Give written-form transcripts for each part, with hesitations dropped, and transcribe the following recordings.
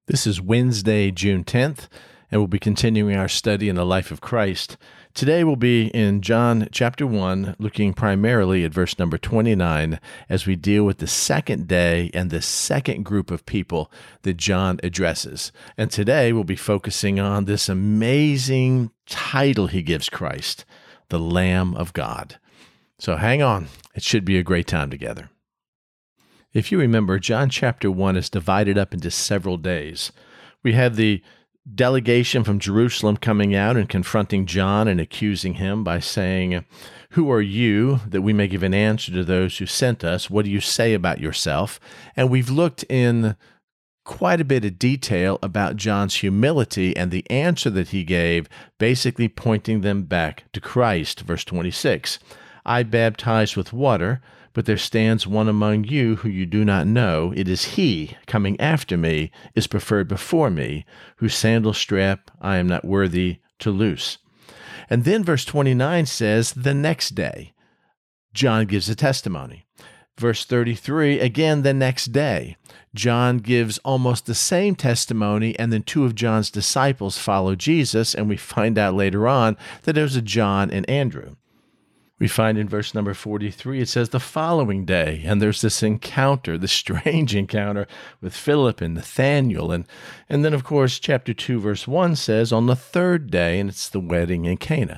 This is Wednesday, June 10th, and we'll be continuing our study in the life of Christ. Today we'll be in John chapter 1, looking primarily at verse number 29 as we deal with the second day and the second group of people that John addresses. And today we'll be focusing on this amazing title he gives Christ, the Lamb of God. So hang on, it should be a great time together. If you remember, John chapter 1 is divided up into several days. We have the delegation from Jerusalem coming out and confronting John and accusing him by saying, "Who are you, that we may give an answer to those who sent us? What do you say about yourself?" And we've looked in quite a bit of detail about John's humility and the answer that he gave, basically pointing them back to Christ. Verse 26, "I baptize with water, but there stands one among you who you do not know. It is he, coming after me, is preferred before me, whose sandal strap I am not worthy to loose." And then verse 29 says, the next day, John gives a testimony. Verse 33, again, the next day, John gives almost the same testimony, and then two of John's disciples follow Jesus, and we find out later on that it was a John and Andrew. We find in verse number 43, it says the following day, and there's this encounter, this strange encounter with Philip and Nathanael. And then, of course, chapter 2, verse 1 says on the third day, and it's the wedding in Cana.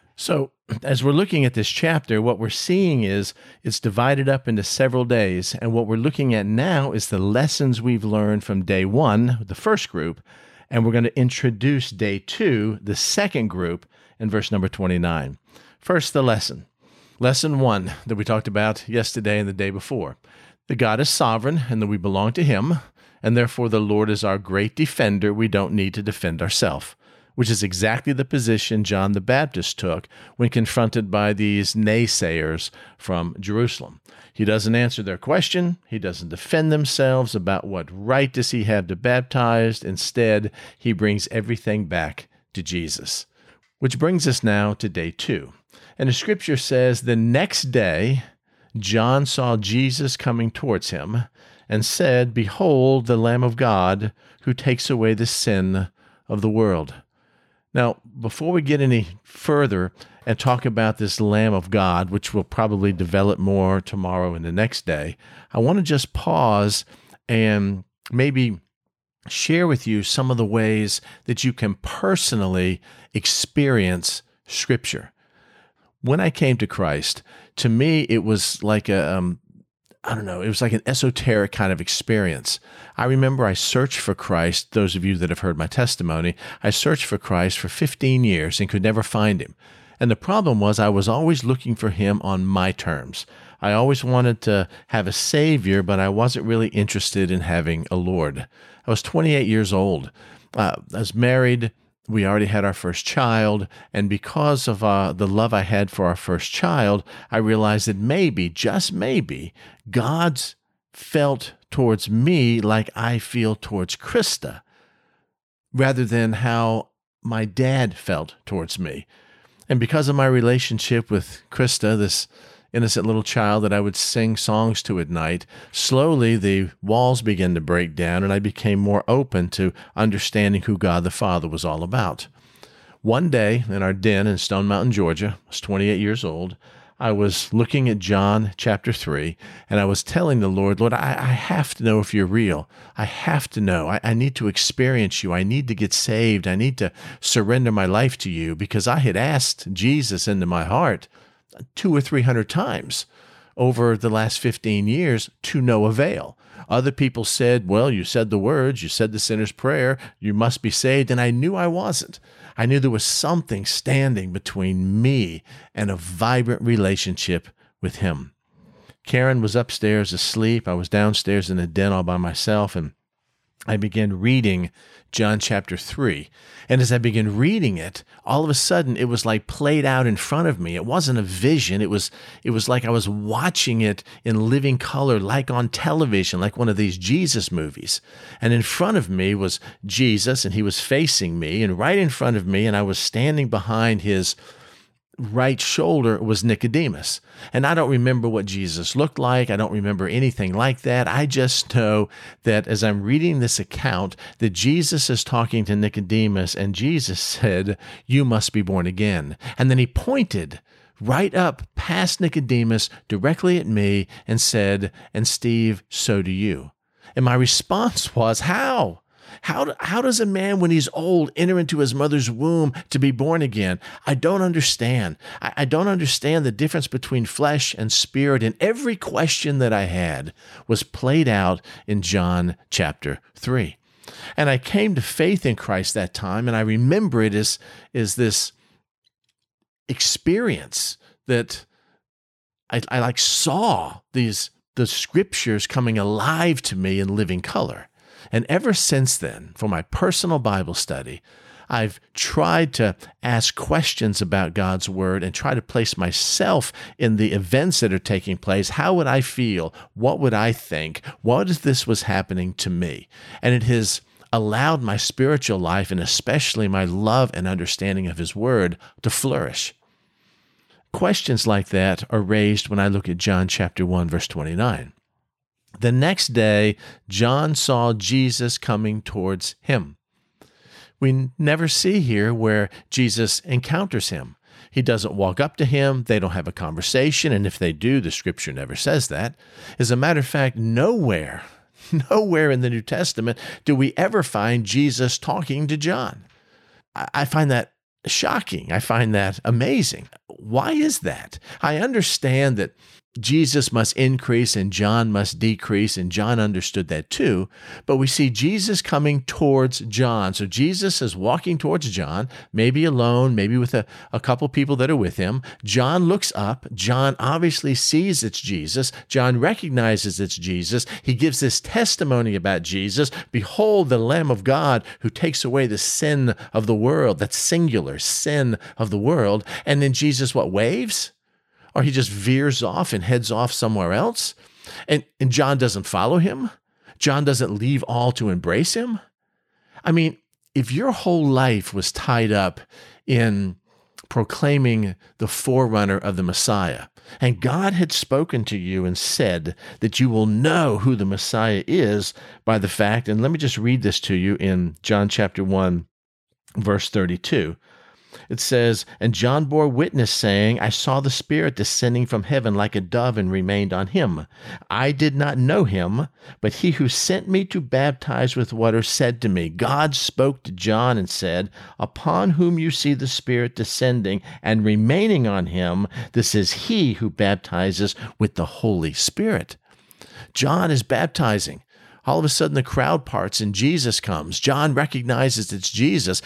So as we're looking at this chapter, what we're seeing is it's divided up into several days. And what we're looking at now is the lessons we've learned from day 1, the first group, and we're going to introduce day 2, the second group, in verse number 29. First, the lesson. Lesson 1 that we talked about yesterday and the day before. That God is sovereign and that we belong to Him, and therefore the Lord is our great defender. We don't need to defend ourselves, which is exactly the position John the Baptist took when confronted by these naysayers from Jerusalem. He doesn't answer their question. He doesn't defend themselves about what right does he have to baptize. Instead, he brings everything back to Jesus. Which brings us now to day 2. And the scripture says, the next day, John saw Jesus coming towards him and said, "Behold, the Lamb of God who takes away the sin of the world." Now, before we get any further and talk about this Lamb of God, which we'll probably develop more tomorrow and the next day, I want to just pause and maybe share with you some of the ways that you can personally experience Scripture. When I came to Christ, to me, it was like it was like an esoteric kind of experience. I remember I searched for Christ. Those of you that have heard my testimony, I searched for Christ for 15 years and could never find him. And the problem was I was always looking for him on my terms. I always wanted to have a Savior, but I wasn't really interested in having a Lord. I was 28 years old. I was married. We already had our first child, and because of the love I had for our first child, I realized that maybe, just maybe, God's felt towards me like I feel towards Krista, rather than how my dad felt towards me. And because of my relationship with Krista, this innocent little child that I would sing songs to at night, slowly the walls began to break down, and I became more open to understanding who God the Father was all about. One day in our den in Stone Mountain, Georgia, I was 28 years old, I was looking at John chapter 3, and I was telling the Lord, I have to know if you're real. I have to know. I need to experience you. I need to get saved. I need to surrender my life to you, because I had asked Jesus into my heart 200 or 300 times over the last 15 years to no avail. Other people said, well, you said the words, you said the sinner's prayer, you must be saved, and I knew I wasn't. I knew there was something standing between me and a vibrant relationship with him. Karen was upstairs asleep. I was downstairs in the den all by myself, and I began reading John chapter 3. And as I began reading it, all of a sudden it was like played out in front of me. It wasn't a vision. It was like I was watching it in living color, like on television, like one of these Jesus movies. And in front of me was Jesus, and he was facing me, and right in front of me, and I was standing behind his right shoulder was Nicodemus. And I don't remember what Jesus looked like. I don't remember anything like that. I just know that as I'm reading this account, that Jesus is talking to Nicodemus, and Jesus said, "You must be born again." And then he pointed right up past Nicodemus directly at me and said, "And Steve, so do you." And my response was, how? How does a man, when he's old, enter into his mother's womb to be born again? I don't understand. I don't understand the difference between flesh and spirit. And every question that I had was played out in John chapter 3. And I came to faith in Christ that time, and I remember it as this experience that I like saw the scriptures coming alive to me in living color. And ever since then, for my personal Bible study, I've tried to ask questions about God's Word and try to place myself in the events that are taking place. How would I feel? What would I think? What if this was happening to me? And it has allowed my spiritual life, and especially my love and understanding of His Word, to flourish. Questions like that are raised when I look at John chapter 1, verse 29. The next day, John saw Jesus coming towards him. We never see here where Jesus encounters him. He doesn't walk up to him. They don't have a conversation. And if they do, the scripture never says that. As a matter of fact, nowhere in the New Testament do we ever find Jesus talking to John. I find that shocking. I find that amazing. Why is that? I understand that Jesus must increase and John must decrease, and John understood that too. But we see Jesus coming towards John. So Jesus is walking towards John, maybe alone, maybe with a couple people that are with him. John looks up. John obviously sees it's Jesus. John recognizes it's Jesus. He gives this testimony about Jesus. "Behold, the Lamb of God who takes away the sin of the world." That's singular, sin of the world. And then Jesus, waves? Or he just veers off and heads off somewhere else? And John doesn't follow him? John doesn't leave all to embrace him? I mean, if your whole life was tied up in proclaiming the forerunner of the Messiah, and God had spoken to you and said that you will know who the Messiah is by the fact, and let me just read this to you in John chapter 1, verse 32. It says, "And John bore witness, saying, I saw the Spirit descending from heaven like a dove and remained on him. I did not know him, but he who sent me to baptize with water said to me," God spoke to John and said, "Upon whom you see the Spirit descending and remaining on him, this is he who baptizes with the Holy Spirit." John is baptizing. All of a sudden the crowd parts and Jesus comes. John recognizes it's Jesus.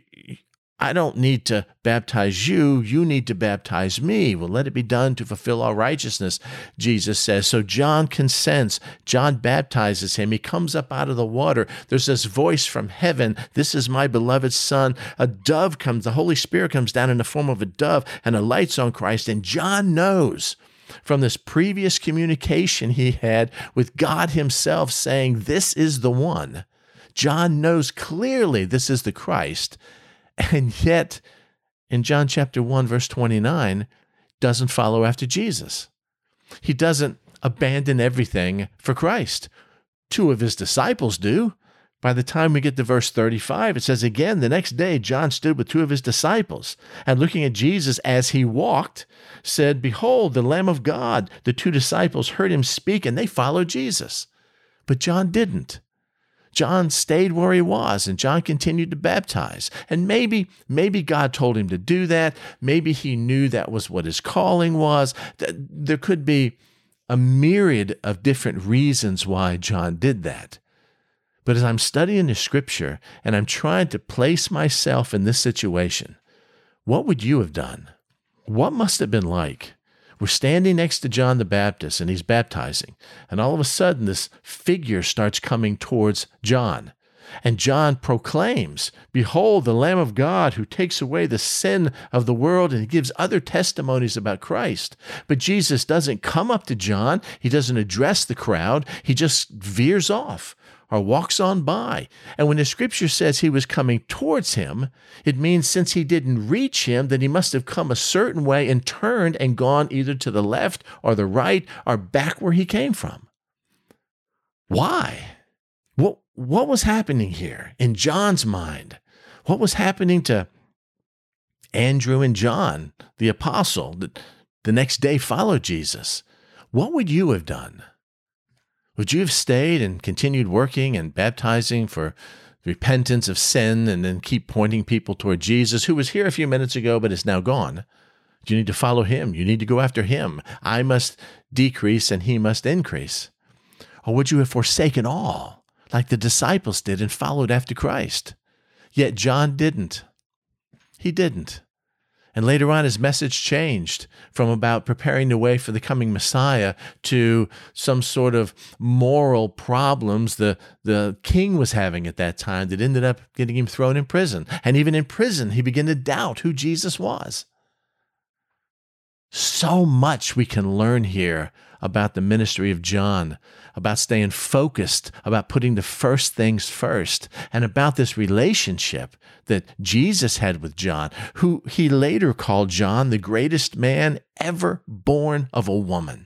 I don't need to baptize you. You need to baptize me. Well, let it be done to fulfill all righteousness, Jesus says. So John consents. John baptizes him. He comes up out of the water. There's this voice from heaven. "This is my beloved Son." A dove comes. The Holy Spirit comes down in the form of a dove and alights on Christ. And John knows from this previous communication he had with God himself saying, "This is the one." John knows clearly this is the Christ. And yet, in John chapter 1, verse 29, doesn't follow after Jesus. He doesn't abandon everything for Christ. Two of his disciples do. By the time we get to verse 35, it says again, "The next day John stood with two of his disciples, and looking at Jesus as he walked, said, 'Behold, the Lamb of God.' The two disciples heard him speak, and they followed Jesus. But John didn't. John stayed where he was, and John continued to baptize. And maybe God told him to do that. Maybe he knew that was what his calling was. There could be a myriad of different reasons why John did that. But as I'm studying the scripture and I'm trying to place myself in this situation, what would you have done? What must it have been like? We're standing next to John the Baptist, and he's baptizing. And all of a sudden, this figure starts coming towards John. And John proclaims, "Behold, the Lamb of God who takes away the sin of the world," and he gives other testimonies about Christ. But Jesus doesn't come up to John. He doesn't address the crowd. He just veers off. or walks on by. And when the scripture says he was coming towards him, it means since he didn't reach him, then he must have come a certain way and turned and gone either to the left or the right or back where he came from. Why? What was happening here in John's mind? What was happening to Andrew and John, the apostle, that the next day followed Jesus? What would you have done? Would you have stayed and continued working and baptizing for repentance of sin and then keep pointing people toward Jesus, who was here a few minutes ago but is now gone? You need to follow him. You need to go after him. I must decrease and he must increase. Or would you have forsaken all, like the disciples did and followed after Christ? Yet John didn't. He didn't. And later on, his message changed from about preparing the way for the coming Messiah to some sort of moral problems the king was having at that time that ended up getting him thrown in prison. And even in prison, he began to doubt who Jesus was. So much we can learn here about the ministry of John, about staying focused, about putting the first things first, and about this relationship that Jesus had with John, who he later called John the greatest man ever born of a woman.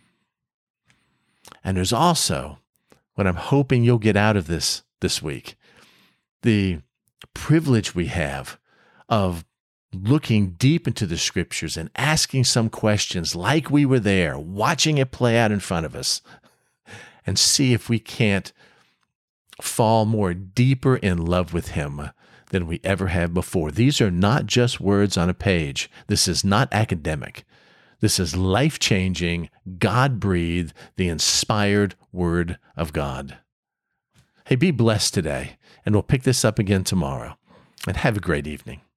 And there's also, what I'm hoping you'll get out of this week, the privilege we have of looking deep into the scriptures and asking some questions like we were there, watching it play out in front of us, and see if we can't fall more deeper in love with him than we ever have before. These are not just words on a page. This is not academic. This is life-changing, God-breathed, the inspired Word of God. Hey, be blessed today, and we'll pick this up again tomorrow. And have a great evening.